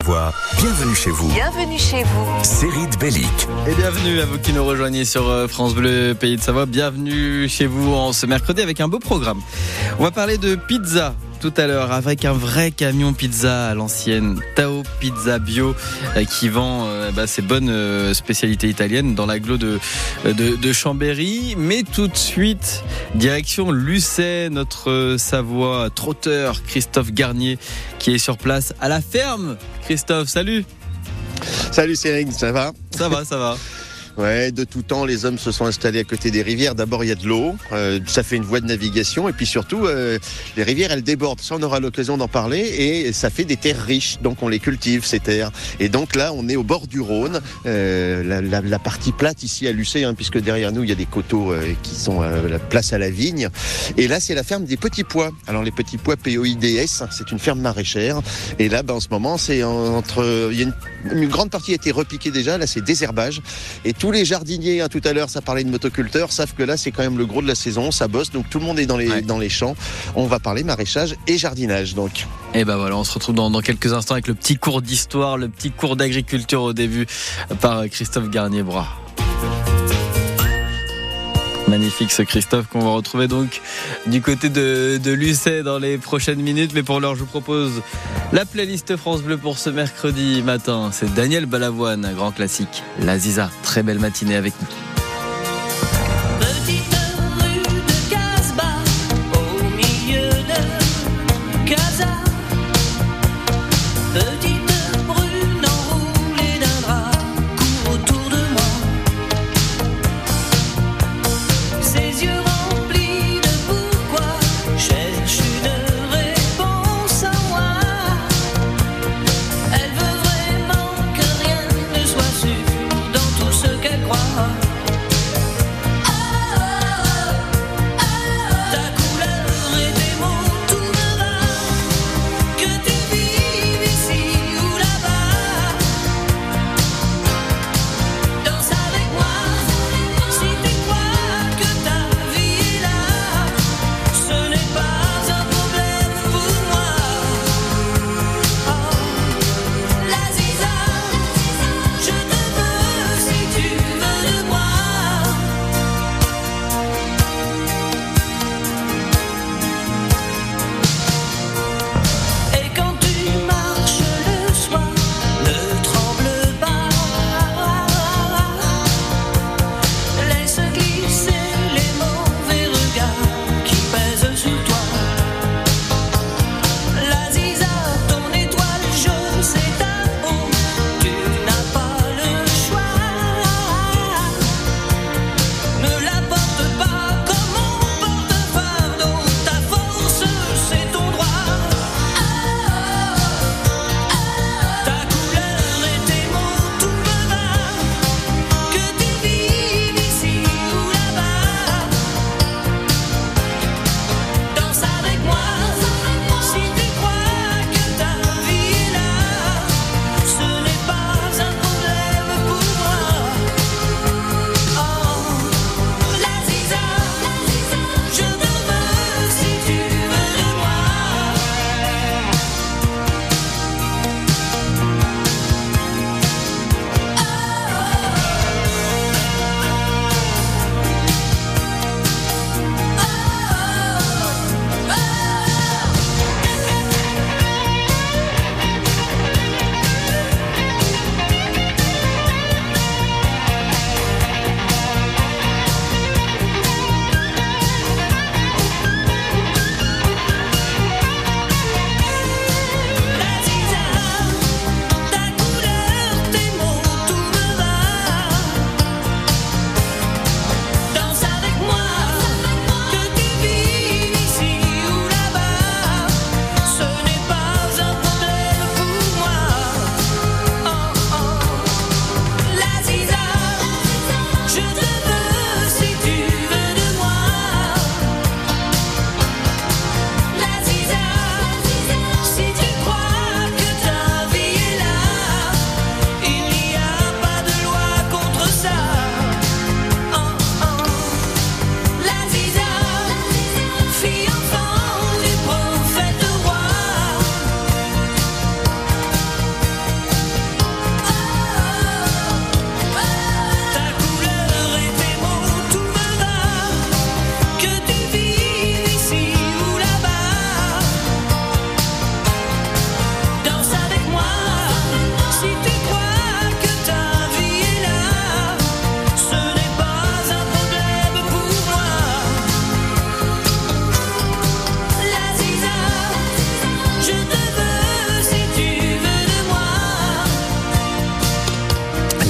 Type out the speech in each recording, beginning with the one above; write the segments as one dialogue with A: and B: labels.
A: Savoie, bienvenue chez vous.
B: Bienvenue chez vous.
A: Série de Bellic.
C: Et bienvenue à vous qui nous rejoignez sur France Bleu Pays de Savoie. Bienvenue chez vous en ce mercredi avec un beau programme. On va parler de pizza tout à l'heure avec un vrai camion pizza à l'ancienne, Tao Pizza Bio, qui vend ses bonnes spécialités italiennes dans l'agglo de Chambéry. Mais tout de suite, direction Lucé, notre Savoie trotteur Christophe Garnier qui est sur place à la ferme. Christophe, salut.
D: Salut Céline, ça va ?
C: Ça va.
D: Ouais, de tout temps, les hommes se sont installés à côté des rivières. D'abord, il y a de l'eau, ça fait une voie de navigation, et puis surtout, les rivières, elles débordent. Ça, on aura l'occasion d'en parler, et ça fait des terres riches, donc on les cultive, ces terres. Et donc là, on est au bord du Rhône, la partie plate ici à Lucé, puisque derrière nous, il y a des coteaux qui sont la place à la vigne. Et là, c'est la ferme des petits pois. Alors, les petits pois POIDS, c'est une ferme maraîchère. Et là, en ce moment, c'est il y a une grande partie a été repiquée déjà. Là, c'est désherbage. Et tous les jardiniers, tout à l'heure, ça parlait de motoculteurs, savent que là, c'est quand même le gros de la saison. Ça bosse, donc tout le monde est dans les champs. On va parler maraîchage et jardinage, donc.
C: Et ben voilà, on se retrouve dans quelques instants avec le petit cours d'histoire, le petit cours d'agriculture au début par Christophe Garnier-Bras. Magnifique ce Christophe qu'on va retrouver donc du côté de Lucé dans les prochaines minutes. Mais pour l'heure, je vous propose la playlist France Bleu pour ce mercredi matin. C'est Daniel Balavoine, un grand classique. La Ziza, très belle matinée avec nous.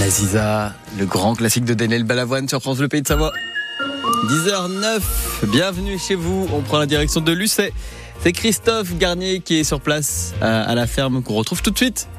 C: Aziza, le grand classique de Daniel Balavoine sur France Bleu Pays de Savoie. 10h09, bienvenue chez vous. On prend la direction de Lucé. C'est Christophe Garnier qui est sur place à la ferme qu'on retrouve tout de suite.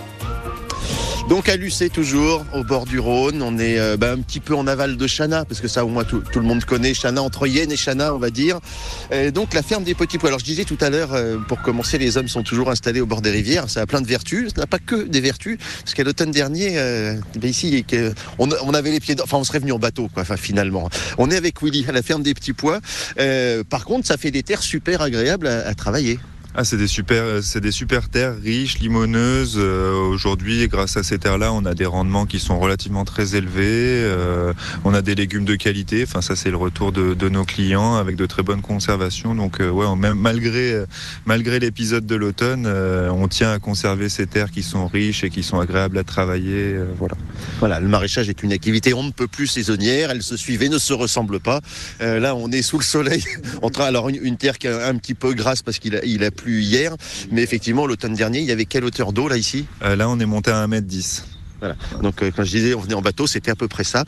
D: Donc à Lucé toujours, au bord du Rhône, on est un petit peu en aval de Chana, parce que ça au moins tout le monde connaît Chana, entre Yenne et Chana on va dire. Donc la ferme des Petits Pois. Alors je disais tout à l'heure, pour commencer, les hommes sont toujours installés au bord des rivières, ça a plein de vertus, ça n'a pas que des vertus, parce qu'à l'automne dernier, ici, on avait les pieds, enfin on serait venu en bateau quoi, enfin finalement. On est avec Willy à la ferme des Petits Pois, par contre ça fait des terres super agréables à travailler.
B: Ah, c'est des super terres riches, limoneuses. Aujourd'hui, grâce à ces terres-là, on a des rendements qui sont relativement très élevés. On a des légumes de qualité. Enfin, ça, c'est le retour de nos clients avec de très bonnes conservations. Donc, même malgré l'épisode de l'automne, on tient à conserver ces terres qui sont riches et qui sont agréables à travailler.
D: Voilà, le maraîchage est une activité on ne peut plus saisonnière. Elles se suivent et ne se ressemblent pas. Là, on est sous le soleil. Alors, une terre qui est un petit peu grasse parce qu'il a plu hier, mais effectivement l'automne dernier il y avait quelle hauteur d'eau là ici ?
B: Là on est monté à 1m10.
D: Voilà. Donc quand je disais on venait en bateau, c'était à peu près ça.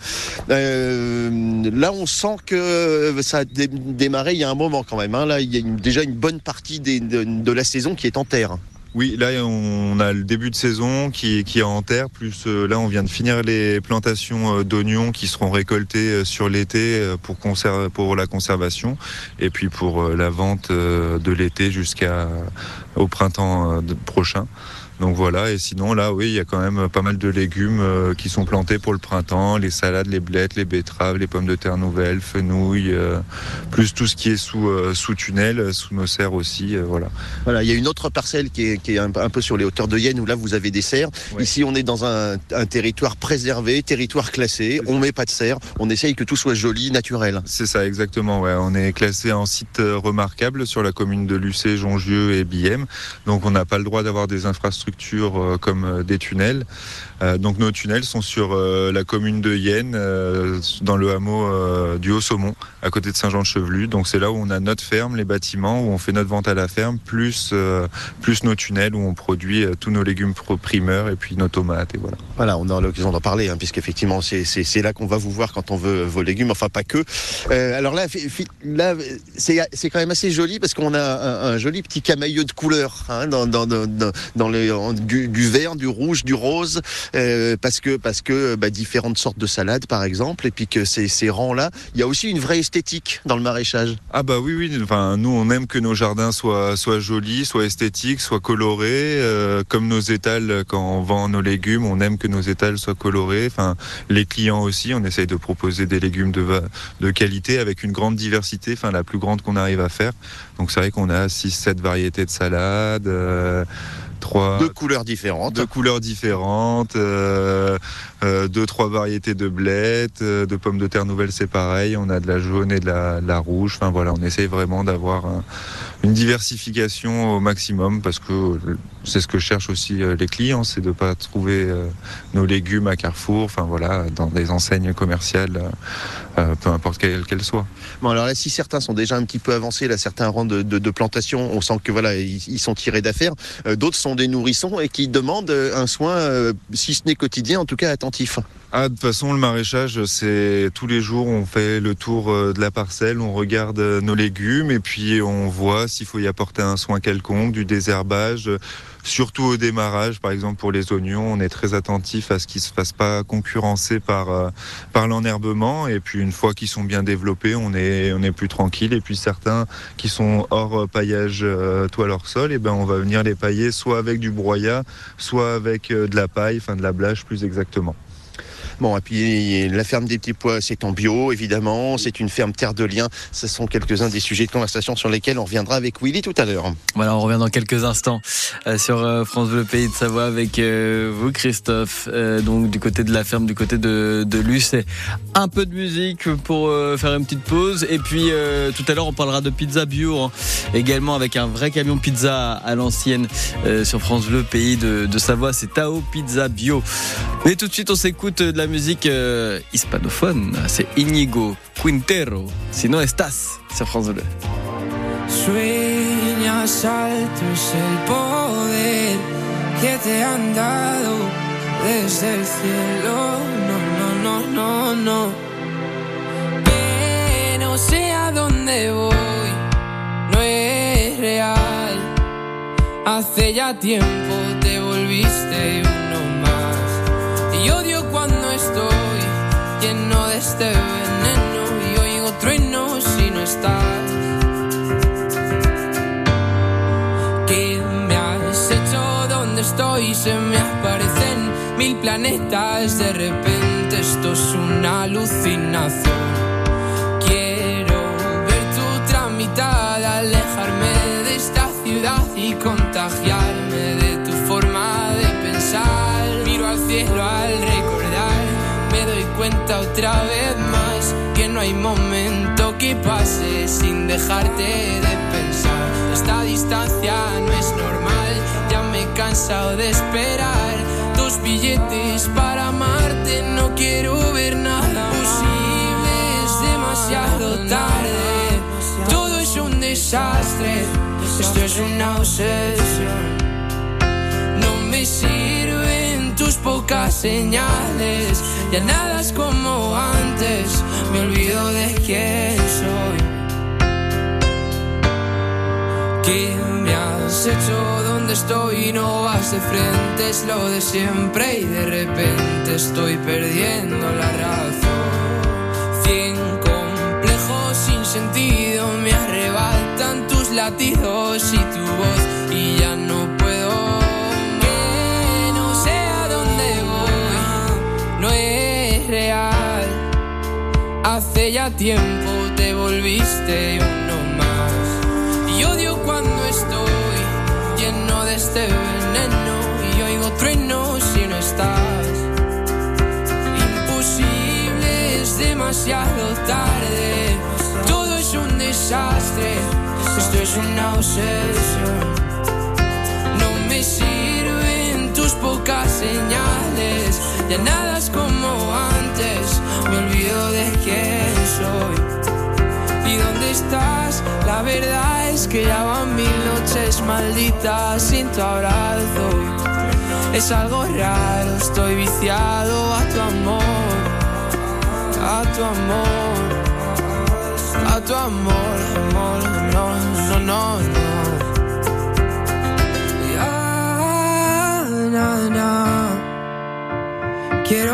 D: Là on sent que ça a démarré il y a un moment quand même. Là il y a déjà une bonne partie de la saison qui est en terre.
B: Oui, là on a le début de saison qui est en terre, plus là on vient de finir les plantations d'oignons qui seront récoltés sur l'été pour la conservation et puis pour la vente de l'été jusqu'au printemps prochain. Donc voilà, et sinon là oui, il y a quand même pas mal de légumes qui sont plantés pour le printemps, les salades, les blettes, les betteraves, les pommes de terre nouvelles, fenouil, plus tout ce qui est sous tunnel, sous nos serres aussi, voilà.
D: Voilà, il y a une autre parcelle qui est un peu sur les hauteurs de Yenne où là vous avez des serres. Ouais. Ici on est dans un territoire préservé, territoire classé, on met pas de serre, on essaye que tout soit joli, naturel.
B: C'est ça exactement, ouais. On est classé en site remarquable sur la commune de Lucé, Jongieu et Billem, donc on n'a pas le droit d'avoir des infrastructures comme des tunnels. Donc nos tunnels sont sur la commune de Yenne, dans le hameau du Haut-Saumon, à côté de Saint-Jean-de-Chevelu. Donc c'est là où on a notre ferme, les bâtiments, où on fait notre vente à la ferme, plus nos tunnels où on produit tous nos légumes primeurs et puis nos tomates. Et voilà.
D: Voilà, on a l'occasion d'en parler, puisqu'effectivement c'est là qu'on va vous voir quand on veut vos légumes, enfin pas que. Alors là c'est quand même assez joli parce qu'on a un joli petit camailleux de couleurs dans du vert, du rouge, du rose. Parce que différentes sortes de salades par exemple, et puis que ces rangs-là, il y a aussi une vraie esthétique dans le maraîchage.
B: Ah bah oui, enfin nous on aime que nos jardins soient jolis, soient esthétiques, soient colorés, comme nos étals quand on vend nos légumes, on aime que nos étals soient colorés. Enfin les clients aussi, on essaye de proposer des légumes de qualité avec une grande diversité, enfin la plus grande qu'on arrive à faire. Donc c'est vrai qu'on a 6-7 variétés de salades. Deux couleurs différentes. 2-3 variétés de blettes, de pommes de terre nouvelles, c'est pareil. On a de la jaune et de la rouge. Enfin voilà, on essaye vraiment d'avoir une diversification au maximum parce que c'est ce que cherchent aussi les clients, c'est de ne pas trouver nos légumes à Carrefour, enfin voilà, dans des enseignes commerciales, peu importe qu'elles soient.
D: Bon alors là, si certains sont déjà un petit peu avancés, là, certains rangs de plantation, on sent que voilà, ils sont tirés d'affaire. D'autres sont des nourrissons et qui demandent un soin, si ce n'est quotidien, en tout cas attentif.
B: Ah, de toute façon, le maraîchage, c'est tous les jours, on fait le tour de la parcelle, on regarde nos légumes et puis on voit s'il faut y apporter un soin quelconque, du désherbage. Surtout au démarrage, par exemple pour les oignons, on est très attentif à ce qu'ils ne se fassent pas concurrencer par l'enherbement. Et puis une fois qu'ils sont bien développés, on est plus tranquille. Et puis certains qui sont hors paillage toile hors sol, et ben on va venir les pailler soit avec du broyat, soit avec de la paille, enfin de la blâche plus exactement.
D: Bon, et puis la ferme des Petits Pois, c'est en bio, évidemment. C'est une ferme terre de liens. Ce sont quelques-uns des sujets de conversation sur lesquels on reviendra avec Willy tout à l'heure.
C: Voilà, on revient dans quelques instants sur France Bleu Pays de Savoie avec vous, Christophe. Donc du côté de la ferme, du côté de Lucé. Un peu de musique pour faire une petite pause. Et puis tout à l'heure, on parlera de pizza bio, également avec un vrai camion pizza à l'ancienne sur France Bleu Pays de Savoie. C'est Tao Pizza Bio. Mais tout de suite, on s'écoute de la musique hispanophone, c'est Íñigo Quintero, Si no estás, sur France Bleu.
E: Sueñas alto es el poder que te han dado desde el cielo. No, no, no, no, no. Que no sé a dónde voy, no es real. Hace ya tiempo te volviste uno más. Y odio cuando estoy lleno de este veneno y oigo truenos si no estás. ¿Qué me has hecho? ¿Dónde estoy? Se me aparecen 1000 planetas. De repente esto es una alucinación. Quiero ver tu tramitada, alejarme de esta ciudad y contagiarme de tu forma de pensar. Miro al cielo al recordar, me doy cuenta otra vez más que no hay momento que pase sin dejarte de pensar. Esta distancia no es normal, ya me he cansado de esperar. 2 billetes para amarte, no quiero ver nada posible, es demasiado tarde. Todo es un desastre, esto es una obsesión. No me sirven tus pocas señales, ya nada es como antes, me olvido de quién soy. ¿Qué me has hecho? ¿Dónde estoy? No vas de frente, es lo de siempre y de repente estoy perdiendo la razón. 100 complejos sin sentido me arrebatan tus latidos y tu voz y ya no puedo. Que no sé a dónde voy, no es real. Hace ya tiempo te volviste uno más. Y odio cuando estoy lleno de este veneno y oigo truenos si no estás. Imposible, es demasiado tarde. Todo es un desastre, esto es una obsesión. No me sirven tus pocas señales, ya nada es como antes, me olvido de quién soy. ¿Y dónde estás? La verdad es que ya van 1000 noches malditas sin tu abrazo. Es algo raro, estoy viciado a tu amor, a tu amor, a tu amor, amor, no, no, no, no. Na, na. Quiero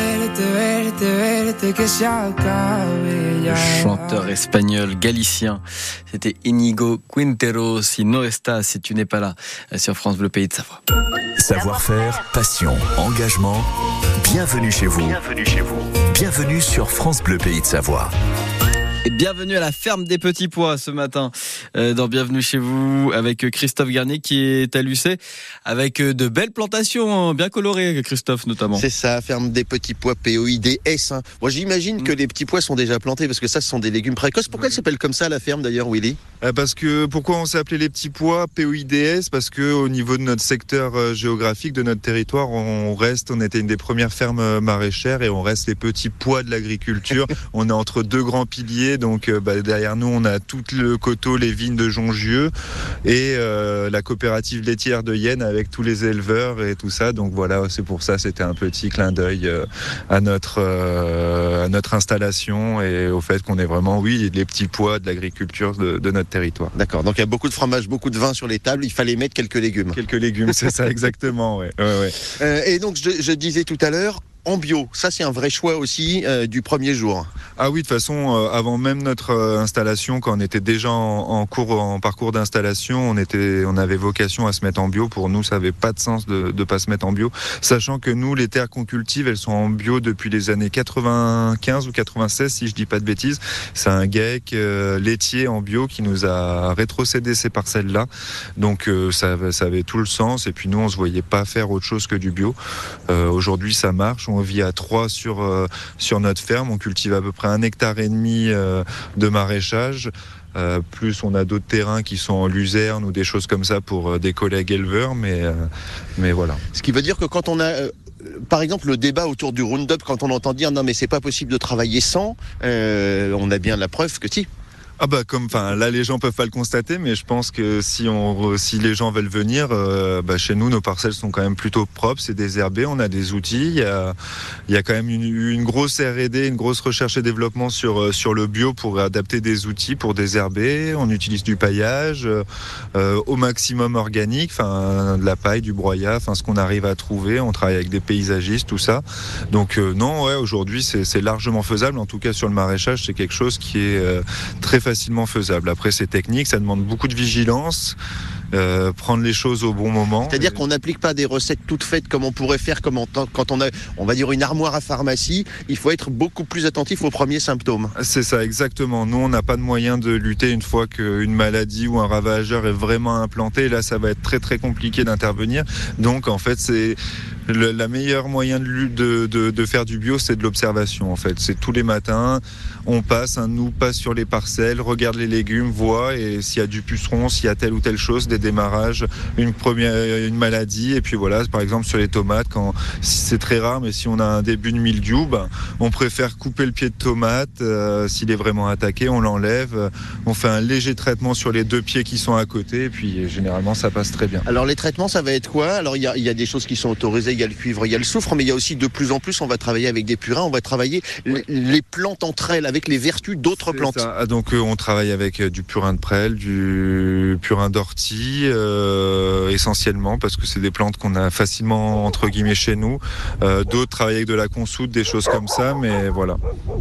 E: verte, que se acabe ya.
C: Chanteur espagnol galicien, c'était Inigo Quintero. Si no estás, si tu n'es pas là, sur France Bleu Pays de Savoie.
A: Savoir-faire, passion, engagement. Bienvenue chez vous. Bienvenue chez vous. Bienvenue sur France Bleu Pays de Savoie.
C: Et bienvenue à la ferme des petits pois ce matin dans Bienvenue chez vous avec Christophe Garnier qui est à Lucé avec de belles plantations bien colorées, Christophe notamment.
D: C'est ça, ferme des petits pois POIDS. Hein. Moi j'imagine que les petits pois sont déjà plantés parce que ça ce sont des légumes précoces. Pourquoi elle s'appelle comme ça la ferme d'ailleurs, Willy ?
B: Parce que pourquoi on s'est appelé les petits pois POIDS ? Parce que au niveau de notre secteur géographique, de notre territoire, on était une des premières fermes maraîchères et on reste les petits pois de l'agriculture. On est entre 2 grands piliers, donc derrière nous on a tout le coteau, les vignes de Jongieux et la coopérative laitière de Yenne avec tous les éleveurs et tout ça. Donc voilà, c'est pour ça, c'était un petit clin d'œil à notre installation et au fait qu'on est vraiment, oui, les petits pois de l'agriculture de notre territoire.
D: D'accord, donc il y a beaucoup de fromage, beaucoup de vin sur les tables, il fallait mettre quelques légumes.
B: Quelques légumes, c'est ça exactement, ouais.
D: Et donc je disais tout à l'heure, en bio, ça c'est un vrai choix aussi du premier jour.
B: Ah oui, de toute façon, avant même notre installation, quand on était déjà en parcours d'installation, on avait vocation à se mettre en bio. Pour nous, ça n'avait pas de sens de pas se mettre en bio, sachant que nous, les terres qu'on cultive, elles sont en bio depuis les années 95 ou 96, si je dis pas de bêtises. C'est un GAEC laitier en bio qui nous a rétrocédé ces parcelles-là. Donc ça avait tout le sens. Et puis nous, on se voyait pas faire autre chose que du bio. Aujourd'hui, ça marche. On vit à 3 sur notre ferme. On cultive à peu près 1,5 hectare de maraîchage. Plus on a d'autres terrains qui sont en luzerne ou des choses comme ça pour des collègues éleveurs. Mais voilà.
D: Ce qui veut dire que quand on a... par exemple, le débat autour du Roundup, quand on entend dire non mais c'est pas possible de travailler sans, on a bien la preuve que si.
B: Ah bah là les gens peuvent pas le constater, mais je pense que si les gens veulent venir, chez nous nos parcelles sont quand même plutôt propres, c'est désherbé, on a des outils, il y a quand même une grosse R&D, une grosse recherche et développement sur le bio pour adapter des outils pour désherber. On utilise du paillage au maximum organique, de la paille, du broyat, ce qu'on arrive à trouver. On travaille avec des paysagistes, tout ça. Donc aujourd'hui c'est largement faisable. En tout cas sur le maraîchage, c'est quelque chose qui est très facilement faisable. Après, c'est technique, ça demande beaucoup de vigilance, prendre les choses au bon moment.
D: C'est-à-dire qu'on n'applique pas des recettes toutes faites comme on pourrait faire quand on a, on va dire, une armoire à pharmacie. Il faut être beaucoup plus attentif aux premiers symptômes.
B: C'est ça, exactement. Nous, on n'a pas de moyen de lutter une fois qu'une maladie ou un ravageur est vraiment implanté. Là, ça va être très très compliqué d'intervenir. Donc, en fait, c'est la meilleure moyen de faire du bio, c'est de l'observation. En fait, c'est tous les matins, on passe sur les parcelles, regarde les légumes, voit, et s'il y a du puceron, s'il y a telle ou telle chose, des démarrages, une maladie, et puis voilà, par exemple sur les tomates, c'est très rare, mais si on a un début de mildiou, on préfère couper le pied de tomate, s'il est vraiment attaqué, on l'enlève, on fait un léger traitement sur les 2 pieds qui sont à côté, et puis généralement ça passe très bien.
D: Alors les traitements, ça va être quoi? Alors il y a des choses qui sont autorisées, il y a le cuivre, il y a le soufre, mais il y a aussi de plus en plus, on va travailler avec des purins, on va travailler les plantes entre elles, avec les vertus d'autres plantes.
B: Ça. Donc on travaille avec du purin de prêle, du purin d'ortie, essentiellement, parce que c'est des plantes qu'on a facilement entre guillemets chez nous. D'autres travaillent avec de la consoude, des choses comme ça, mais voilà.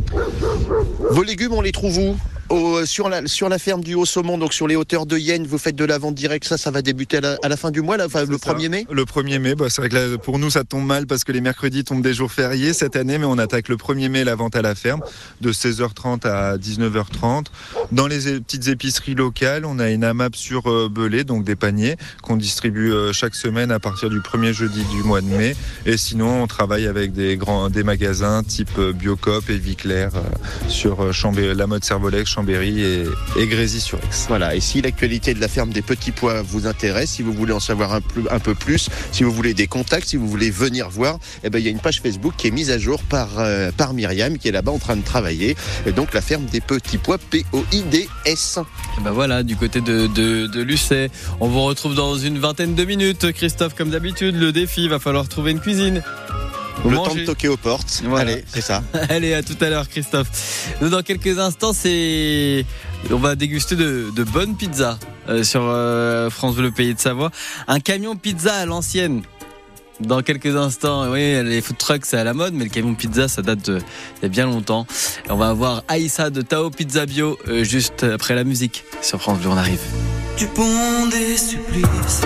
D: Vos légumes, on les trouve où? Sur la ferme du Haut-Saumon, donc sur les hauteurs de Yenne, vous faites de la vente directe, ça va débuter à la fin du mois, le 1er mai?
B: Le 1er mai, c'est vrai que là, pour nous ça tombe mal parce que les mercredis tombent des jours fériés cette année, mais on attaque le 1er mai la vente à la ferme, de 16h30 à 19h30. Dans les petites épiceries locales, on a une AMAP sur Belay, donc des paniers qu'on distribue chaque semaine à partir du 1er jeudi du mois de mai. Et sinon, on travaille avec des magasins type Biocoop et Viclair sur la mode Servolex, Chambéry et Grésy-sur-Aix.
D: Voilà, et si l'actualité de la ferme des petits pois vous intéresse, si vous voulez en savoir un peu plus, si vous voulez des contacts, si vous voulez venir voir, il y a une page Facebook qui est mise à jour par Myriam, qui est là-bas en train de travailler. Et donc la ferme des petits pois, POIDS.
C: Et voilà, du côté de Lucé. On vous retrouve dans une vingtaine de minutes. Christophe, comme d'habitude, le défi, va falloir trouver une cuisine.
D: Temps de toquer aux portes. Voilà. Allez, c'est ça.
C: Allez, à tout à l'heure, Christophe. Nous, dans quelques instants, on va déguster de bonnes pizzas sur France Bleu Pays de Savoie. Un camion pizza à l'ancienne. Dans quelques instants, oui, les food trucks, c'est à la mode, mais le camion pizza, ça date d'il y a bien longtemps. Et on va avoir Aïssa de Tao Pizza Bio juste après la musique. Sur France Bleu, on arrive.
F: Du pont des supplices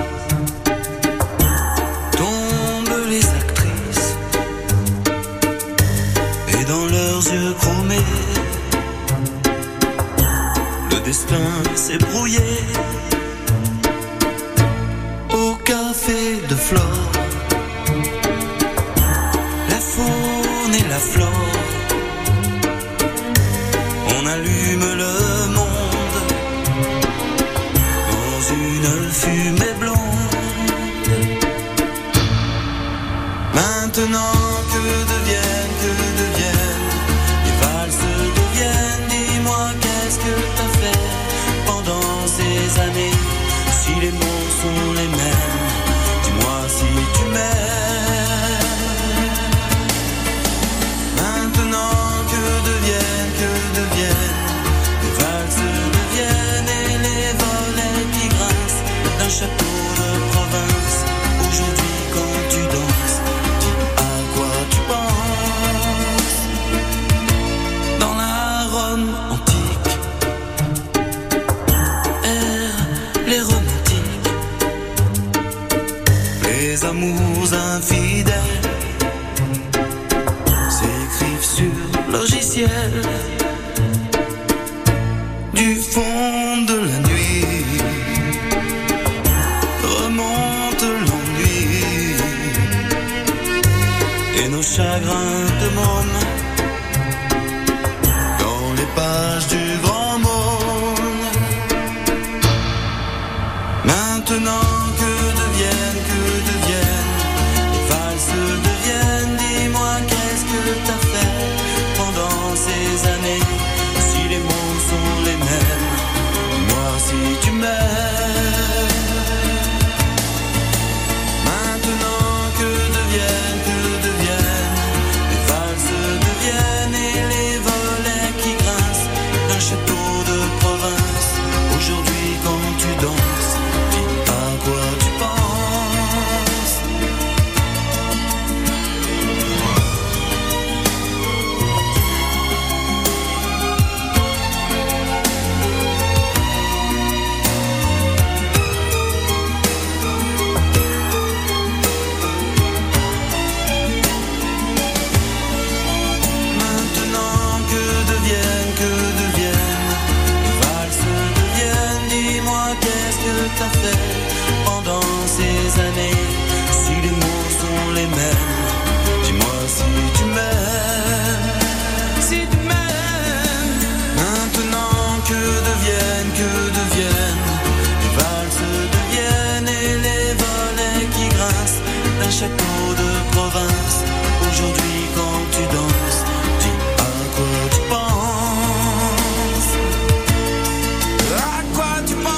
F: tombent les actrices, et dans leurs yeux chromés, le destin s'est brouillé. Au café de Flore, la faune et la flore, on allume le monde dans une fumée blonde. Maintenant que deviennent les valses deviennent. Dis-moi qu'est-ce que t'as fait pendant ces années? Si les mots sont les mêmes, dis-moi si tu m'aimes. Maintenant que deviennent les valses deviennent, et les volets qui grincent d'un château de province. Aujourd'hui quand tu danses, dis à quoi tu penses. Dans la Rome antique errent les romantiques, les amours infidèles s'écrivent sur logiciel. Du fond de la nuit remonte l'ennui et nos chagrins de môme dans les pages du grand monde. Maintenant que deviennent les valses deviennent. Dis-moi qu'est-ce que t'as fait pendant ces années? Si les mots sont les mêmes, mots de province. Aujourd'hui quand tu danses, dis à quoi tu penses. À quoi tu penses.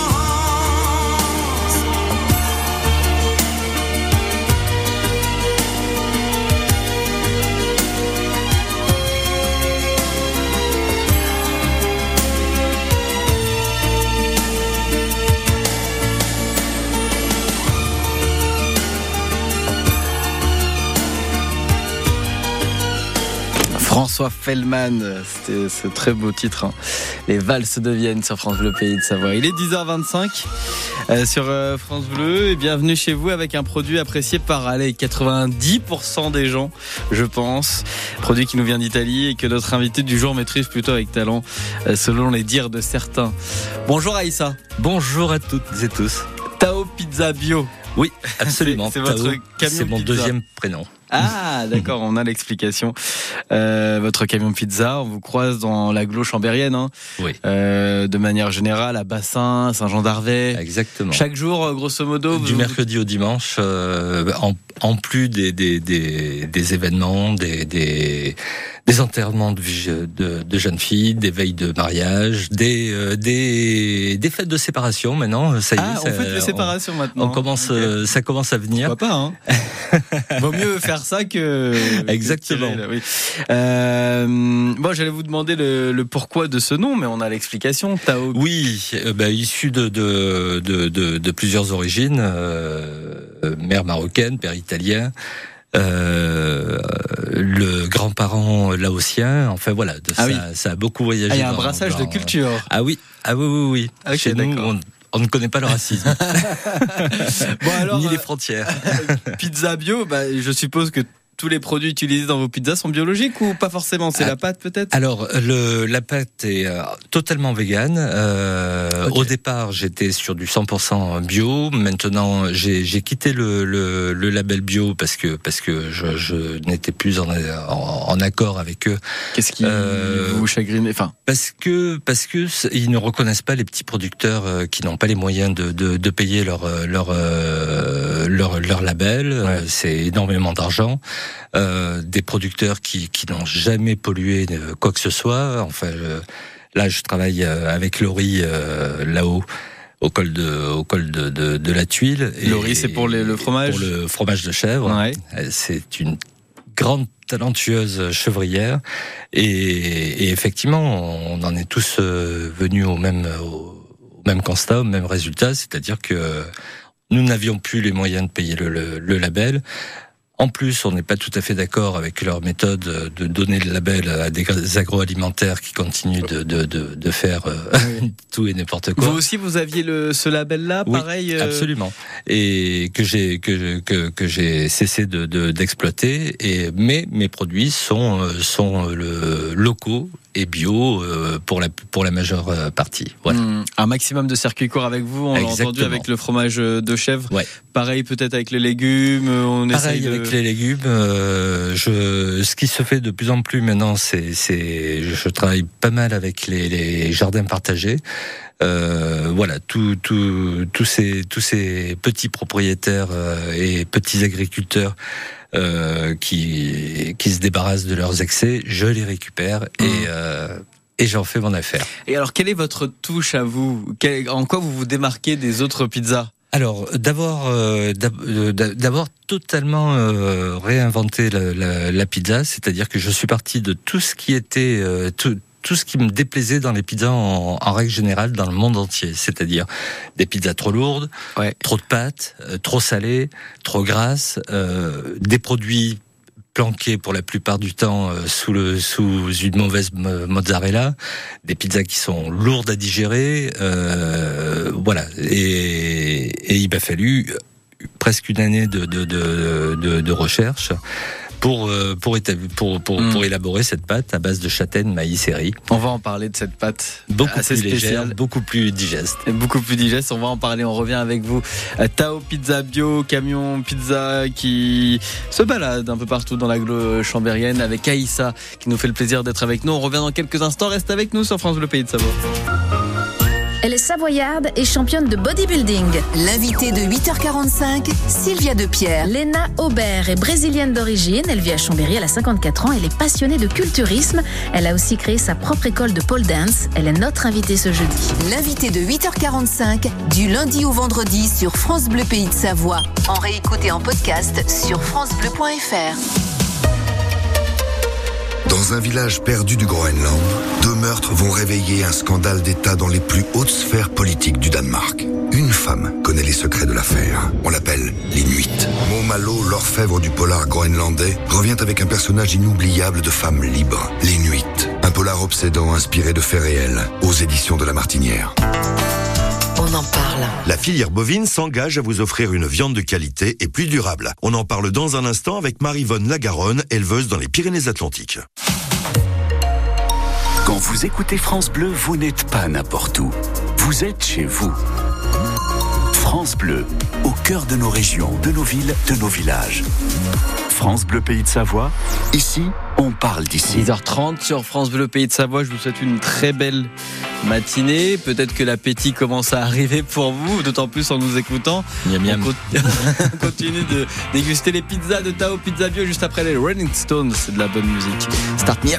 C: François Fellman, c'était ce très beau titre, hein. Les valses de Vienne sur France Bleu Pays de Savoie. Il est 10h25 sur France Bleu et bienvenue chez vous avec un produit apprécié par 90% des gens, je pense. Produit qui nous vient d'Italie et que notre invité du jour maîtrise plutôt avec talent, selon les dires de certains. Bonjour Aïssa.
G: Bonjour à toutes et tous.
C: Tao Pizza Bio.
G: Oui, absolument.
C: C'est votre camion
G: c'est mon
C: pizza.
G: deuxième prénom.
C: Ah, d'accord, on a l'explication. Votre camion pizza, on vous croise dans l'agglo chambérienne, hein.
G: Oui.
C: De manière générale, à Bassin, Saint-Jean-d'Arvey.
G: Exactement.
C: Chaque jour, grosso modo.
G: Du mercredi au dimanche, en plus des événements, des enterrements de jeunes filles, des veilles de mariage, des fêtes de séparation maintenant. Ça y est,
C: on fait les séparations maintenant. Okay.
G: Ça commence à venir.
C: Pourquoi pas, hein. Vaut mieux faire ça que.
G: Exactement.
C: Que tirer, oui. Bon, j'allais vous demander le pourquoi de ce nom, mais on a l'explication. Tao.
G: Oui, issu de plusieurs origines, mère marocaine, père italien. Le grand-parent laotien, enfin voilà, ça a beaucoup voyagé.
C: Il y a un brassage de culture.
G: Ah oui. Okay, chez nous, on ne connaît pas le racisme.
C: Bon, alors,
G: ni les frontières.
C: Pizza bio, je suppose que tous les produits utilisés dans vos pizzas sont biologiques ou pas forcément? C'est la pâte peut-être?
G: Alors la pâte est totalement végane. Okay. Au départ, j'étais sur du 100% bio. Maintenant, j'ai quitté le label bio parce que je n'étais plus en accord avec eux.
C: Qu'est-ce qui vous chagrine?
G: Parce que ils ne reconnaissent pas les petits producteurs qui n'ont pas les moyens de payer leur label. Ouais. C'est énormément d'argent. Des producteurs qui n'ont jamais pollué quoi que ce soit. Enfin, là, je travaille avec Laurie là-haut au col de la Tuile.
C: Laurie, c'est pour le fromage.
G: Pour le fromage de chèvre. Ouais. C'est une grande talentueuse chevrière et effectivement, on en est tous venus au même constat, au même résultat, c'est-à-dire que nous n'avions plus les moyens de payer le label. En plus, on n'est pas tout à fait d'accord avec leur méthode de donner le label à des agroalimentaires qui continuent de faire tout et n'importe quoi.
C: Vous aussi, vous aviez ce label-là, pareil.
G: Oui, absolument. Et que j'ai cessé d'exploiter. Mais mes produits sont locaux et bio pour la majeure partie. Voilà.
C: Un maximum de circuits courts avec vous, on l'a entendu avec le fromage de chèvre.
G: Ouais.
C: Pareil peut-être avec les légumes.
G: Avec les légumes, ce qui se fait de plus en plus maintenant, je travaille pas mal avec les jardins partagés. Voilà, tous ces petits propriétaires et petits agriculteurs qui se débarrassent de leurs excès, je les récupère et j'en fais mon affaire.
C: Et alors, quelle est votre touche à vous? En quoi vous vous démarquez des autres pizzas?
G: Alors, d'abord totalement réinventer la pizza, c'est-à-dire que je suis parti de tout ce qui était tout ce qui me déplaisait dans les pizzas en règle générale dans le monde entier, c'est-à-dire des pizzas trop lourdes, trop de pâtes, trop salées, trop grasses, des produits planqués pour la plupart du temps sous une mauvaise mozzarella, des pizzas qui sont lourdes à digérer, voilà. Et il m'a fallu presque une année de recherche pour élaborer cette pâte à base de châtaigne, maïs et riz.
C: On va en parler de cette pâte
G: beaucoup
C: assez
G: plus
C: spéciale,
G: légère, beaucoup plus digeste.
C: Beaucoup plus digeste, on va en parler, on revient avec vous. Tao Pizza Bio, camion pizza qui se balade un peu partout dans l'agglo chambérienne avec Aïssa qui nous fait le plaisir d'être avec nous. On revient dans quelques instants, reste avec nous sur France Bleu Pays de Savoie.
H: Elle est savoyarde et championne de bodybuilding.
I: L'invitée de 8h45, Sylvia Depierre.
H: Léna Aubert est brésilienne d'origine. Elle vit à Chambéry, elle a 54 ans. Elle est passionnée de culturisme. Elle a aussi créé sa propre école de pole dance. Elle est notre invitée ce jeudi.
I: L'invitée de 8h45, du lundi au vendredi sur France Bleu Pays de Savoie. En réécoute et en podcast sur francebleu.fr.
J: Dans un village perdu du Groenland, 2 meurtres vont réveiller un scandale d'État dans les plus hautes sphères politiques du Danemark. Une femme connaît les secrets de l'affaire. On l'appelle l'Inuit. Maud Malo, l'orfèvre du polar groenlandais, revient avec un personnage inoubliable de femme libre, l'Inuit. Un polar obsédant inspiré de faits réels, aux éditions de La Martinière.
I: On en parle.
K: La filière bovine s'engage à vous offrir une viande de qualité et plus durable. On en parle dans un instant avec Maryvonne Lagaronne, éleveuse dans les Pyrénées-Atlantiques.
A: Quand vous écoutez France Bleu, vous n'êtes pas n'importe où. Vous êtes chez vous. France Bleu, au cœur de nos régions, de nos villes, de nos villages. France Bleu Pays de Savoie, ici, on parle d'ici.
C: 10h30 sur France Bleu Pays de Savoie, je vous souhaite une très belle matinée. Peut-être que l'appétit commence à arriver pour vous, d'autant plus en nous écoutant.
G: Miam, miam.
C: On continue de déguster les pizzas de Tao Pizza Bio juste après les Rolling Stones. C'est de la bonne musique. Start me up.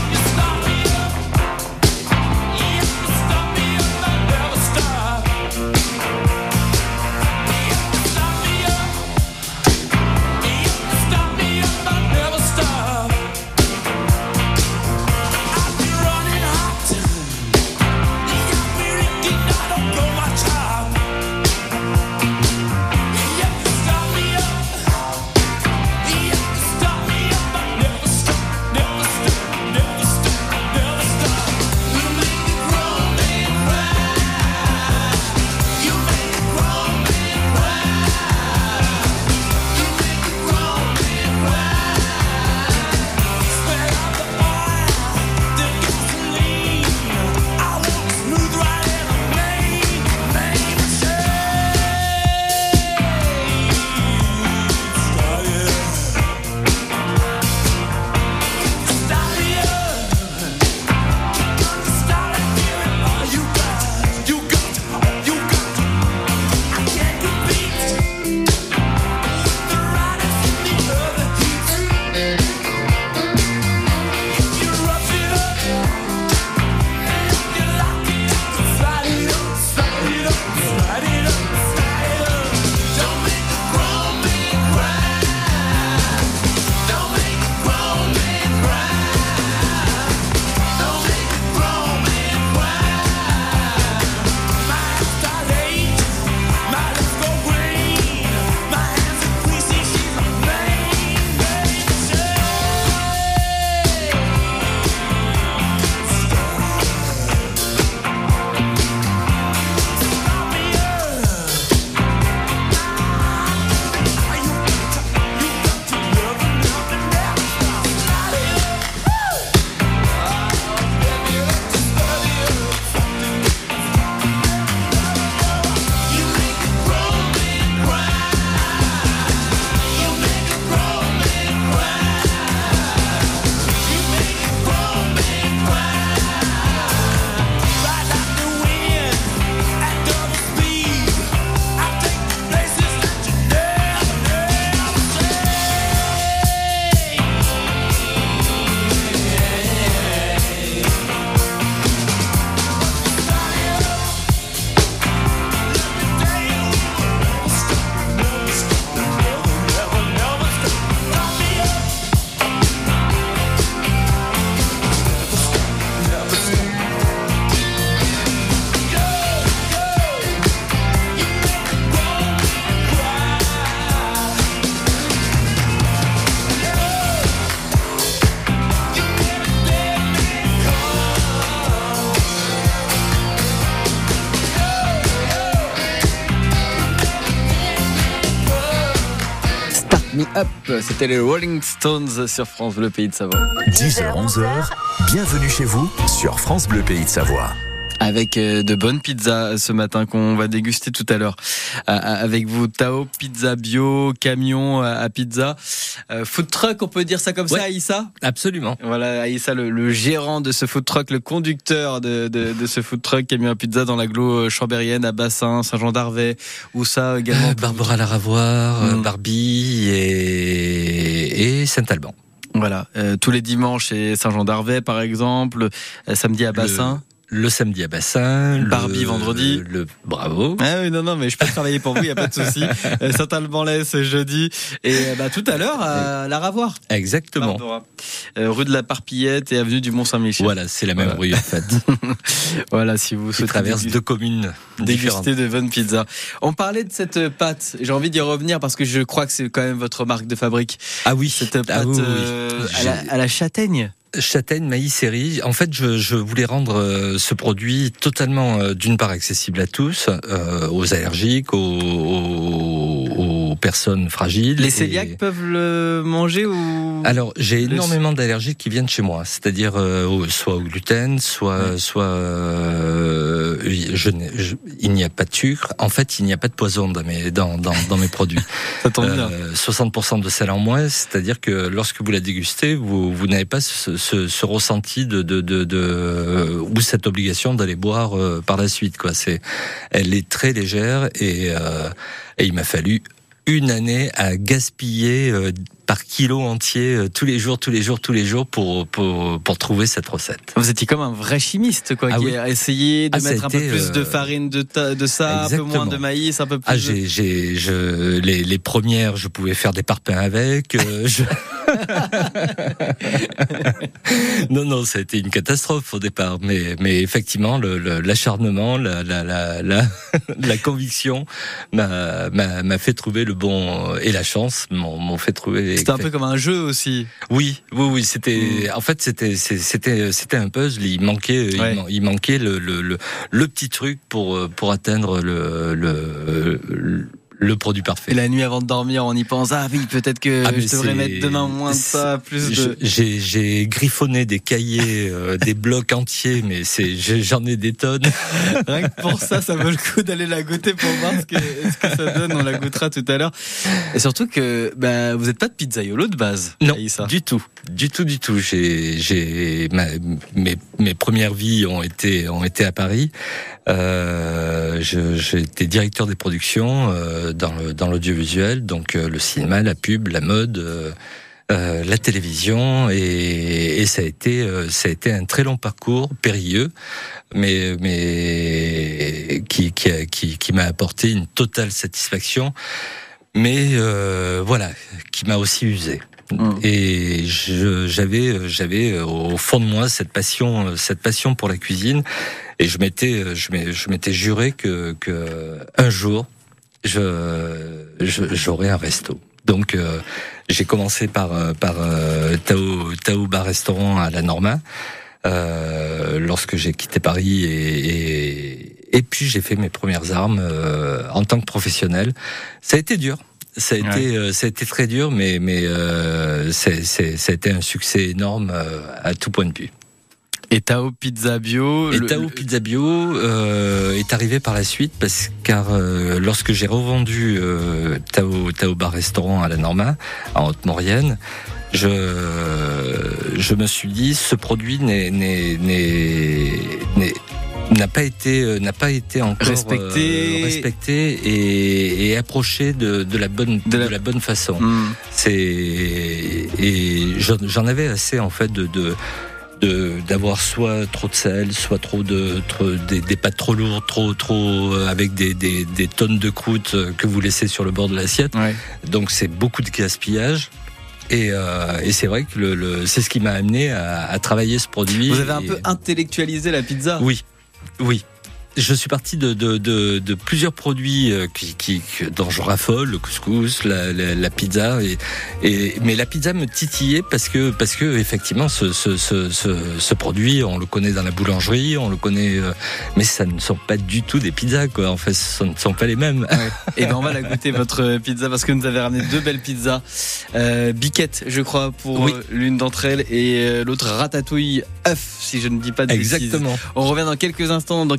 C: Me Up, c'était les Rolling Stones sur France Bleu Pays de Savoie.
A: 10h, 11h, bienvenue chez vous sur France Bleu Pays de Savoie.
C: Avec de bonnes pizzas ce matin qu'on va déguster tout à l'heure avec vous. Tao Pizza Bio, camion à pizza. food truck, on peut dire ça comme ça, Aïssa ?
G: Absolument.
C: Voilà, Aïssa, le gérant de ce food truck, le conducteur de ce food truck Camion à pizza dans l'agglo chambérienne à Bassin, Saint-Jean d'Arvey, où ça également.
G: Barbara Laravoir, Barbie et Saint-Alban.
C: Voilà, tous les dimanches chez Saint-Jean d'Arvey par exemple, samedi à Bassin.
G: Le samedi à Bassin,
C: Barbie vendredi.
G: Bravo.
C: Ah oui, non, mais je peux travailler pour vous, il y a pas de souci. Saint-Alban-Lès jeudi et tout à l'heure à la Ravoir.
G: Exactement.
C: Rue de la Parpillette et avenue du Mont-Saint-Michel.
G: Voilà, c'est la même rue en fait.
C: Voilà, si vous souhaitez
G: traverse deux communes
C: déguster de bonnes pizzas. On parlait de cette pâte, j'ai envie d'y revenir parce que je crois que c'est quand même votre marque de fabrique.
G: Ah oui,
C: cette pâte à la châtaigne.
G: Châtaigne, maïs et riz. En fait, je voulais rendre ce produit totalement, d'une part, accessible à tous, aux allergiques, aux personnes fragiles.
C: Les cœliaques peuvent le manger ou...
G: Alors, j'ai énormément d'allergiques qui viennent chez moi, c'est-à-dire soit au gluten, soit il n'y a pas de sucre. En fait, il n'y a pas de poison dans mes produits.
C: Ça tombe bien.
G: 60% de sel en moins, c'est-à-dire que lorsque vous la dégustez, vous n'avez pas ce ressenti ou cette obligation d'aller boire par la suite, quoi. Elle est très légère et il m'a fallu une année à gaspiller par kilo entier tous les jours pour trouver cette recette.
C: Vous étiez comme un vrai chimiste, quoi, qui a essayé de mettre un peu plus de farine de ça, un peu moins de maïs, un peu plus.
G: Les premières, je pouvais faire des parpaings avec. Non, ça a été une catastrophe au départ, mais effectivement, l'acharnement, la conviction m'a fait trouver le bon, et la chance m'ont fait trouver.
C: C'était un peu comme un jeu aussi.
G: Oui, c'était, en fait, c'était un puzzle. Il manquait le petit truc pour atteindre le produit parfait.
C: Et la nuit avant de dormir, on y pense, peut-être que je devrais mettre demain moins de ça, plus de...
G: J'ai griffonné des cahiers, des blocs entiers, mais j'en ai des tonnes.
C: Rien que pour ça vaut le coup d'aller la goûter pour voir ce que ça donne. On la goûtera tout à l'heure. Et surtout que, vous n'êtes pas de pizzaiolo de base.
G: Non,
C: Aïssa.
G: du tout. Mes premières vies ont été à Paris. J'ai été directeur des productions dans l'audiovisuel, donc le cinéma, la pub, la mode, la télévision, et ça a été un très long parcours périlleux, mais qui m'a apporté une totale satisfaction, mais qui m'a aussi usé. Et j'avais au fond de moi cette passion pour la cuisine, et je m'étais juré que un jour j'aurais un resto. Donc j'ai commencé par Tao Bar Restaurant à la Norma lorsque j'ai quitté Paris, et puis j'ai fait mes premières armes en tant que professionnel. Ça a été dur. Ça a été très dur, mais ça a été un succès énorme à tout point de vue.
C: Et Tao Pizza Bio.
G: Pizza Bio est arrivé par la suite car lorsque j'ai revendu Tao Bar Restaurant à la Norma, en Haute-Maurienne, je me suis dit, ce produit n'a pas été encore respecté et approché de la bonne façon. Et j'en avais assez en fait d'avoir soit trop de sel, soit des pâtes trop lourdes, trop avec des tonnes de croûte que vous laissez sur le bord de l'assiette. Ouais. Donc c'est beaucoup de gaspillage. Et c'est vrai que c'est ce qui m'a amené à travailler ce produit.
C: Vous avez un peu intellectualisé la pizza.
G: Oui. Je suis parti de plusieurs produits dont je raffole, le couscous, la pizza, mais la pizza me titillait parce que effectivement ce produit, on le connaît dans la boulangerie, on le connaît, mais ça ne sont pas du tout des pizzas, quoi. En fait, ce ne sont pas les mêmes.
C: Ouais. Et on va la goûter, votre pizza, parce que vous nous avez ramené 2 belles pizzas, biquette, je crois, pour l'une d'entre elles, et l'autre ratatouille œuf, si je ne dis pas de bêtises.
G: Exactement.
C: On revient dans quelques instants, dans quelques minutes,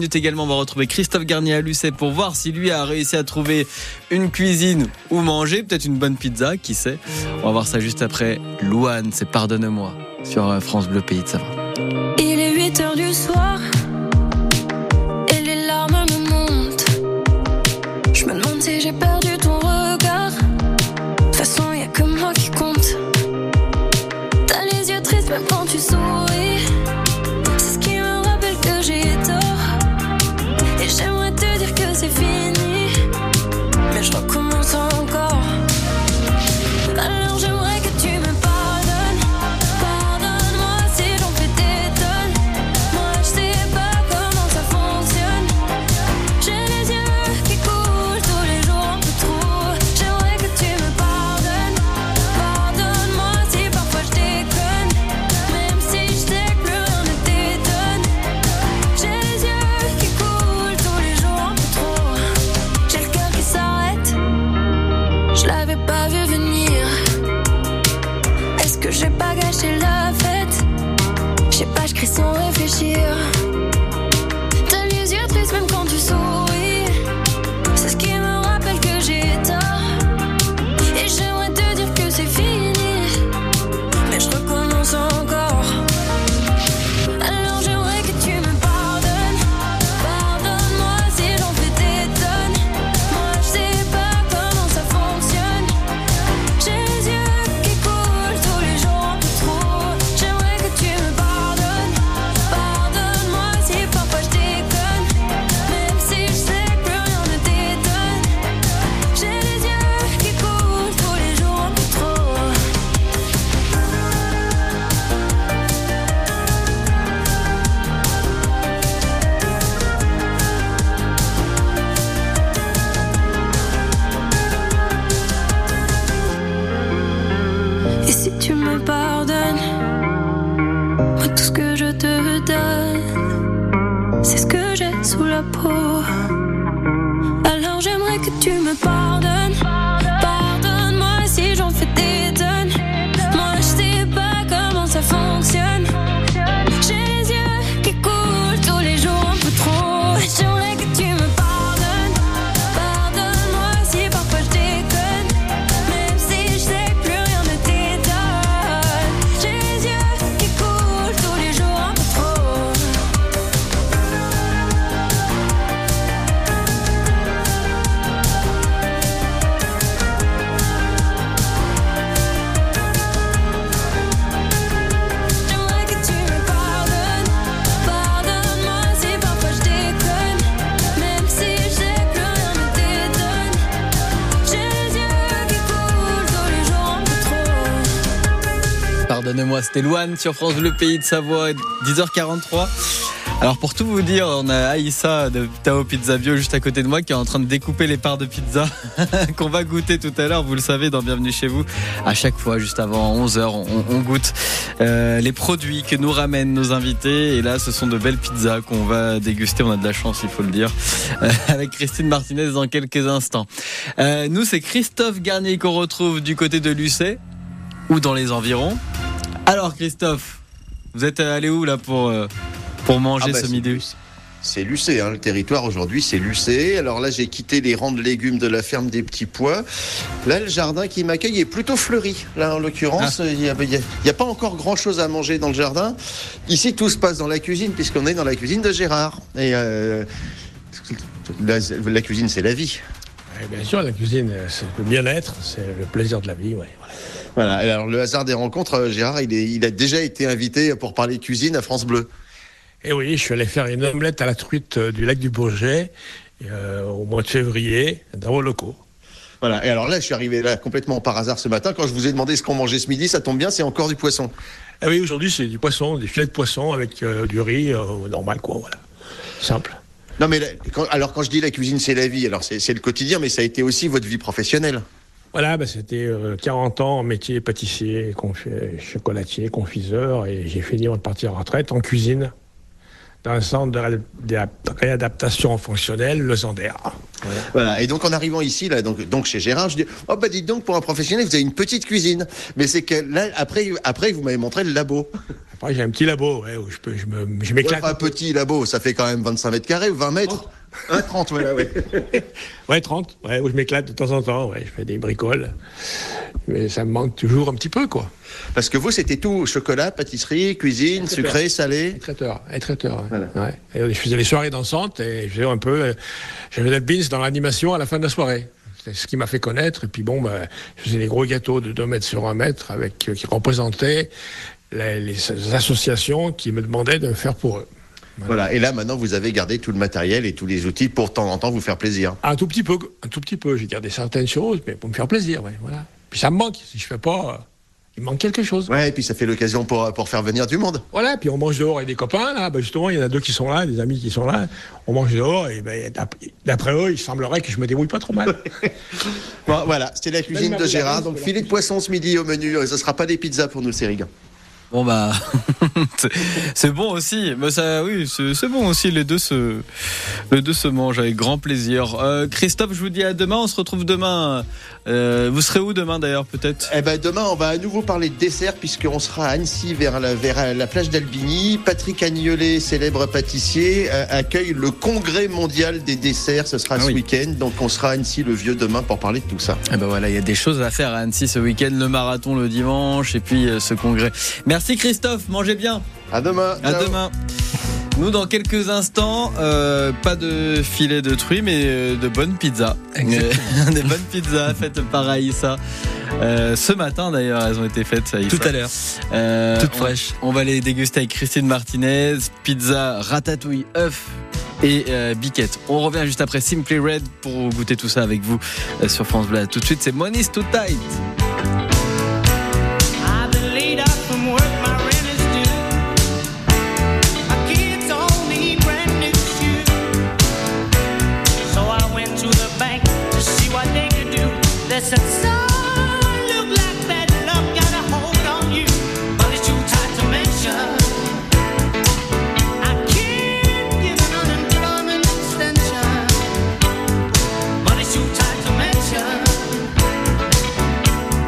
C: minutes également, on va retrouver Christophe Garnier à Lucé pour voir si lui a réussi à trouver une cuisine où manger, peut-être une bonne pizza, qui sait. On va voir ça juste après. Louane, c'est Pardonne-moi sur France Bleu Pays de Savoie.
L: Il est 8h du soir et les larmes me montent. Je me demande si j'ai perdu ton regard. De toute façon, y a que moi qui compte. T'as les yeux tristes même quand tu souris. C'est ce qui me rappelle que j'ai tort. Et j'aimerais te dire que c'est fini, mais je recommence encore. Alors j'aimerais que tu me pardonnes. Pardonne-moi si j'en fais des tonnes. Moi je sais pas comment ça fonctionne. J'ai les yeux qui coulent tous les jours un peu trop. J'aimerais que tu me pardonnes. Pardonne-moi si parfois je déconne, même si je sais que plus rien ne t'étonne. J'ai les yeux qui coulent tous les jours un peu trop. J'ai le cœur qui s'arrête, je l'avais pas vu venir. Est-ce que j'ai pas gâché la fête? Je sais pas, je crie sans réfléchir. T'as les yeux tristes même quand tu souris. C'est ce qui me rappelle que j'ai tort. Et j'aimerais te dire que c'est fini, mais je recommence encore. Alors j'aimerais que tu me pardonnes. Pardonne-moi si j'en fais des tonnes. Moi je sais pas comment ça fonctionne. J'ai les yeux qui coulent tous les jours un peu trop. J'aimerais que tu me pardonnes. Pardonne-moi si parfois je déconne, même si je sais que plus rien ne t'étonne. J'ai les yeux qui coulent tous les jours un peu trop. Et si tu me pardonnes, moi tout ce que je te donne, c'est ce que j'ai sous la peau. Alors j'aimerais que tu me pardonnes. Pardonne-moi si j'en fais des tonnes. Moi je sais pas comment ça fonctionne. J'ai les yeux qui coulent tous les jours un peu trop. J'aimerais que tu me pardonnes. Pardonne-moi si parfois je déconne, même si je sais que plus rien ne t'étonne. J'ai les yeux qui coulent tous les jours un peu trop. J'aimerais que tu me pardonnes. Pardonne-moi si parfois je déconne, même si je sais que plus rien ne t'étonne. J'ai les yeux qui coulent tous les jours un peu trop.
C: Pardonnez-moi, c'était Louane sur France Bleu Pays de Savoie, 10h43. Alors pour tout vous dire, on a Aïssa de Tao Pizza Bio juste à côté de moi qui est en train de découper les parts de pizza qu'on va goûter tout à l'heure, vous le savez, dans Bienvenue chez vous. À chaque fois, juste avant 11h, on goûte les produits que nous ramènent nos invités. Et là, ce sont de belles pizzas qu'on va déguster. On a de la chance, il faut le dire, avec Christine Martinez dans quelques instants. Nous, c'est Christophe Garnier qu'on retrouve du côté de Lucé ou dans les environs. Alors Christophe, vous êtes allé où là pour manger ce midi?
D: C'est Lucé, le territoire aujourd'hui c'est Lucé. Alors là j'ai quitté les rangs de légumes de la ferme des Petits Pois. Là le jardin qui m'accueille est plutôt fleuri. Là en l'occurrence il y a pas encore grand chose à manger dans le jardin. Ici tout se passe dans la cuisine puisqu'on est dans la cuisine de Gérard. Et la cuisine c'est la vie.
M: Et bien sûr la cuisine c'est le bien-être, c'est le plaisir de la vie. Ouais.
D: Voilà. Alors le hasard des rencontres, Gérard il a déjà été invité pour parler cuisine à France Bleu.
M: Et oui, je suis allé faire une omelette à la truite du lac du Bourget au mois de février dans vos locaux.
D: Voilà, et alors là, je suis arrivé là complètement par hasard ce matin. Quand je vous ai demandé ce qu'on mangeait ce midi, ça tombe bien, c'est encore du poisson.
M: Ah oui, aujourd'hui, c'est du poisson, des filets de poisson avec du riz normal, quoi, voilà. Simple.
D: Non, mais quand je dis la cuisine, c'est la vie, alors c'est le quotidien, mais ça a été aussi votre vie professionnelle.
M: Voilà, c'était 40 ans en métier pâtissier, chocolatier, confiseur, et j'ai fini avant de partir en retraite en cuisine, un centre de réadaptation fonctionnelle, le Zander.
D: Voilà. Et donc en arrivant ici, là, donc chez Gérard, je dis dites donc, pour un professionnel, vous avez une petite cuisine. Mais c'est que là, après vous m'avez montré le labo.
M: Après, j'ai un petit labo, où je m'éclate.
D: Un petit labo, ça fait quand même 25 mètres carrés ou 20 mètres. 30, voilà, ouais.
M: Ouais, 30, où je m'éclate de temps en temps, je fais des bricoles. Mais ça me manque toujours un petit peu, quoi.
D: Parce que vous, c'était tout, chocolat, pâtisserie, cuisine, sucré, salé.
M: Traiteur.
D: Voilà.
M: Ouais. Et je faisais les soirées dansantes et je faisais un peu, j'avais le beans dans l'animation à la fin de la soirée. C'est ce qui m'a fait connaître. Et puis je faisais des gros gâteaux de 2 mètres sur 1 mètre qui représentaient les associations qui me demandaient de faire pour eux.
D: Voilà. Et là, maintenant, vous avez gardé tout le matériel et tous les outils pour de temps en temps vous faire plaisir.
M: Un tout petit peu. J'ai gardé certaines choses, mais pour me faire plaisir, voilà. Puis ça me manque. Si je fais pas, il me manque quelque chose.
D: Ouais, et puis ça fait l'occasion pour faire venir du monde.
M: Voilà, puis on mange dehors avec des copains, là. Justement, il y en a 2 qui sont là, des amis qui sont là. On mange dehors et d'après eux, il semblerait que je me débrouille pas trop mal.
D: Bon, voilà, c'était la cuisine de Gérard. Donc filet de poisson ce midi au menu. Ce sera pas des pizzas pour nous, c'est Rigain.
C: Bon c'est bon aussi. Mais ça, oui, c'est bon aussi. Les deux se mangent avec grand plaisir. Christophe, je vous dis à demain. On se retrouve demain. Vous serez où demain d'ailleurs, peut-être ?
D: Demain, on va à nouveau parler de dessert puisqu'on sera à Annecy vers la plage d'Albigny. Patrick Agnolet, célèbre pâtissier, accueille le congrès mondial des desserts. Ce sera ce week-end. Donc on sera à Annecy le Vieux demain pour parler de tout ça.
C: Voilà, il y a des choses à faire à Annecy ce week-end. Le marathon le dimanche et puis ce congrès. Merci Christophe, mangez bien.
D: À demain.
C: À demain. Nous, dans quelques instants, pas de filet de truie, mais de bonnes pizzas. Des bonnes pizzas faites par Aïssa. Ce matin, d'ailleurs, elles ont été faites, Aïssa.
G: Tout à l'heure. Toutes fraîches.
C: On va les déguster avec Christine Martinez. Pizza, ratatouille, œuf et biquette. On revient juste après Simply Red pour goûter tout ça avec vous sur France Bleu. Tout de suite, c'est Money's Too Tight.
N: That's a song look like that love got a hold on you, but it's too tight to mention. I can't give an unemployment extension, but it's too tight to mention.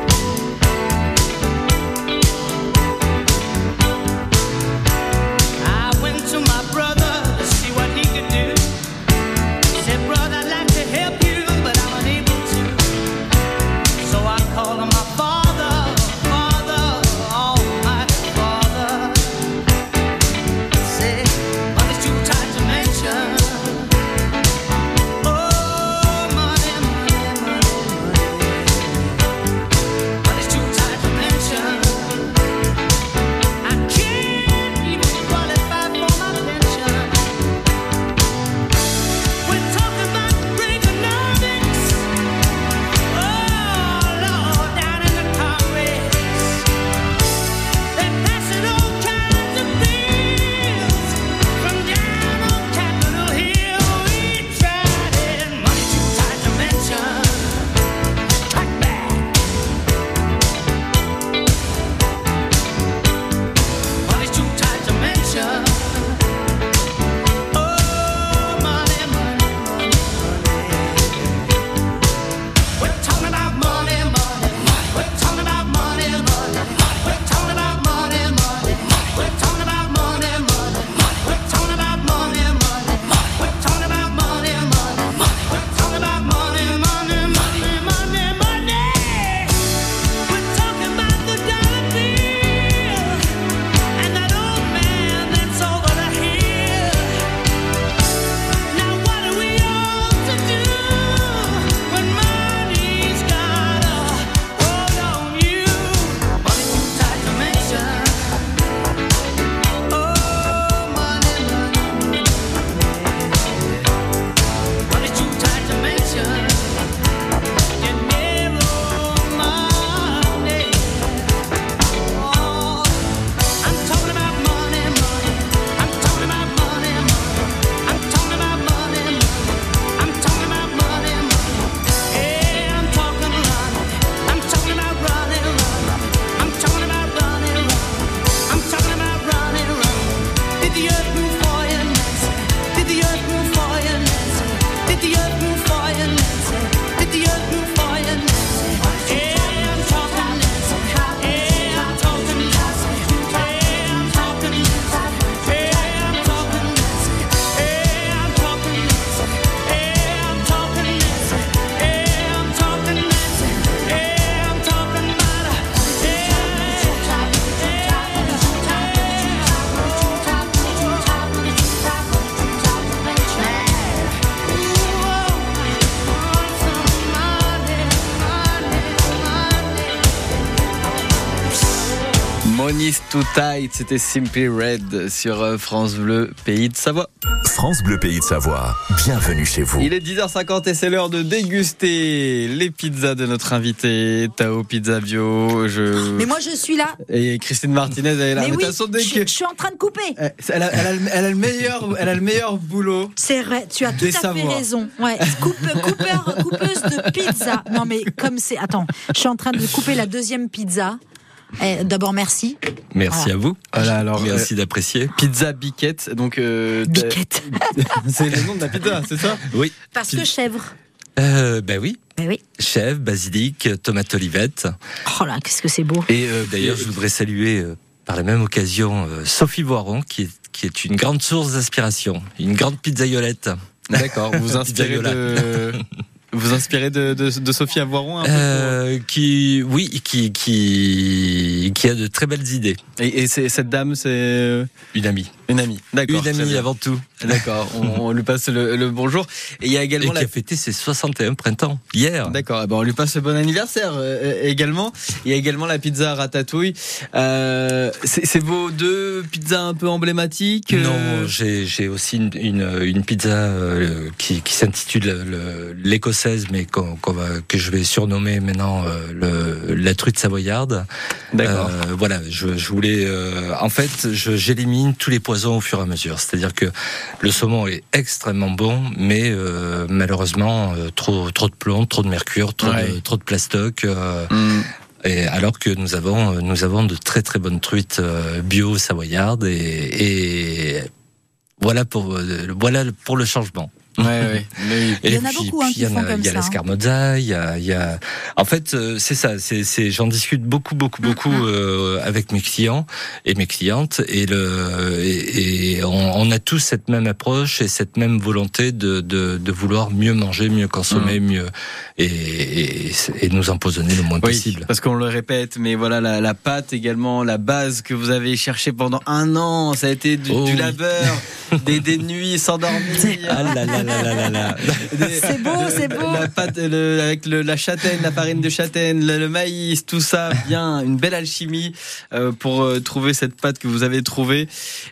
C: Money's Too Tight, c'était Simply Red sur France Bleu, Pays de Savoie.
A: France Bleu Pays de Savoie, bienvenue chez vous.
C: Il est 10h50 et c'est l'heure de déguster les pizzas de notre invité, Tao Pizza Bio.
O: Mais moi je suis là.
C: Et Christine Martinez, elle est là.
O: Mais oui,
C: je
O: suis en train de couper.
C: Elle a le meilleur boulot.
O: C'est vrai, tu as tout à fait raison. Ouais, coupeuse de pizza. Non mais comme c'est... Attends, je suis en train de couper la deuxième pizza. D'abord, merci.
G: Merci à vous.
C: Voilà, alors,
G: merci d'apprécier.
C: Pizza Biquette. Donc,
O: Biquette.
C: C'est le nom de la pizza, c'est ça?
G: Oui.
O: Parce que chèvre.
G: Oui.
O: Oui.
G: Chèvre, basilic, tomate olivette.
O: Oh là, qu'est-ce que c'est beau.
G: Et d'ailleurs, je voudrais saluer par la même occasion Sophie Voiron, qui est une grande source d'inspiration, une grande pizzaiolette.
C: D'accord, vous inspirez de Sophie Voiron un peu
G: qui a de très belles idées.
C: Et cette dame, c'est
G: une amie.
C: Une amie, d'accord.
G: Une amie avant tout.
C: D'accord, on lui passe le bonjour. Et il y a également
G: qui a fêté ses 61 printemps hier.
C: D'accord, on lui passe le bon anniversaire également. Il y a également la pizza ratatouille. C'est vos deux pizzas un peu emblématiques.
G: Non, j'ai aussi une pizza qui s'intitule l'écossaise, mais que je vais surnommer maintenant la truite savoyarde.
C: D'accord.
G: Voilà, je voulais. En fait, j'élimine tous les poisons au fur et à mesure. C'est-à-dire que le saumon est extrêmement bon, mais malheureusement trop de plomb, trop de mercure, trop de plastoc. Et alors que nous avons de très très bonnes truites bio savoyardes et voilà pour le changement.
C: Ouais. Mais
O: il y en a beaucoup qui font comme ça.
G: Il y a l'escarmozza, il y a. En fait, c'est ça. J'en discute beaucoup avec mes clients et mes clientes, et on a tous cette même approche et cette même volonté de vouloir mieux manger, mieux consommer, mieux et nous empoisonner le moins possible.
C: Parce qu'on le répète, mais voilà la pâte également, la base que vous avez cherchée pendant 1 an, ça a été du labeur, des nuits sans dormir.
G: Ah là.
O: C'est beau.
C: La pâte avec la châtaigne, la farine de châtaigne, le maïs, tout ça, bien, une belle alchimie pour trouver cette pâte que vous avez trouvée.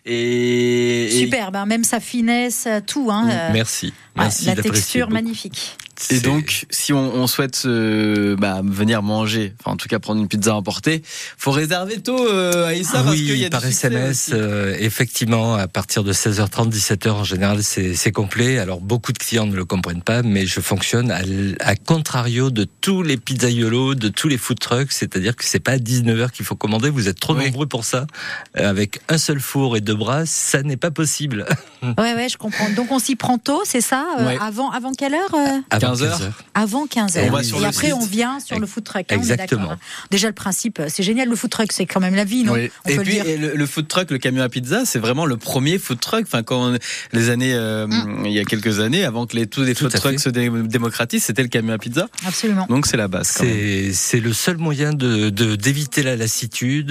O: Superbe, même sa finesse, tout.
G: Merci.
O: La texture magnifique.
C: Et donc, si on souhaite venir manger, enfin en tout cas prendre une pizza emportée, faut réserver tôt à Issa parce qu'il y a
G: par
C: des
G: SMS, effectivement, à partir de 16h30, 17h en général, c'est complet. Alors beaucoup de clients ne le comprennent pas, mais je fonctionne à contrario de tous les pizzaiolos, de tous les food trucks, c'est-à-dire que c'est pas à 19h qu'il faut commander. Vous êtes trop nombreux pour ça. Avec un seul four et 2 bras, ça n'est pas possible.
O: Ouais, je comprends. Donc on s'y prend tôt, c'est ça? Avant quelle heure?
G: Avant 15h.
O: Avant 15h. Et après, on vient sur le food truck.
G: Exactement.
O: Déjà, le principe, c'est génial. Le food truck, c'est quand même la vie, non?
C: Oui. Et puis, le food truck, le camion à pizza, c'est vraiment le premier food truck. Enfin, il y a quelques années, avant que tous les food trucks se démocratisent, c'était le camion à pizza.
O: Absolument.
C: Donc, c'est la base.
G: C'est le seul moyen d'éviter la lassitude,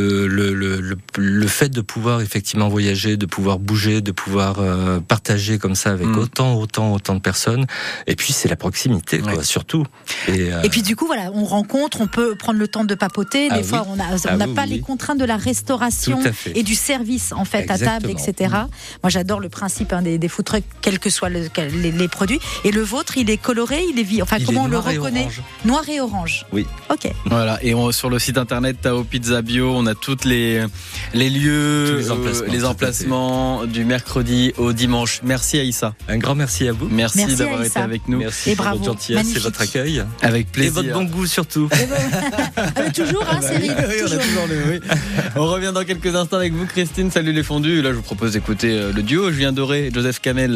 G: le fait de pouvoir effectivement voyager, de pouvoir bouger, de pouvoir partager comme ça avec autant de personnes. Et puis c'est la proximité, surtout.
O: Et puis du coup, voilà, on rencontre, on peut prendre le temps de papoter. Des fois, on n'a pas les contraintes de la restauration et du service en fait à table, etc. Moi, j'adore le principe des food trucks, quels que soient les produits. Et le vôtre, il est coloré, comment on le reconnaît? Noir et orange.
G: Oui.
O: Ok.
C: Voilà. Et sur le site internet Tao Pizza Bio, on a toutes les lieux, les emplacements du mercredi au dimanche. Merci Aïssa.
G: Un grand merci à vous.
C: Merci d'avoir été avec nous.
G: Merci pour votre gentillesse et votre accueil.
C: Avec plaisir.
G: Et votre bon goût surtout.
O: Toujours, Cyril.
C: On revient dans quelques instants avec vous, Christine. Salut les fondus. Là, je vous propose d'écouter le duo Julien Doré et Joseph Kamel.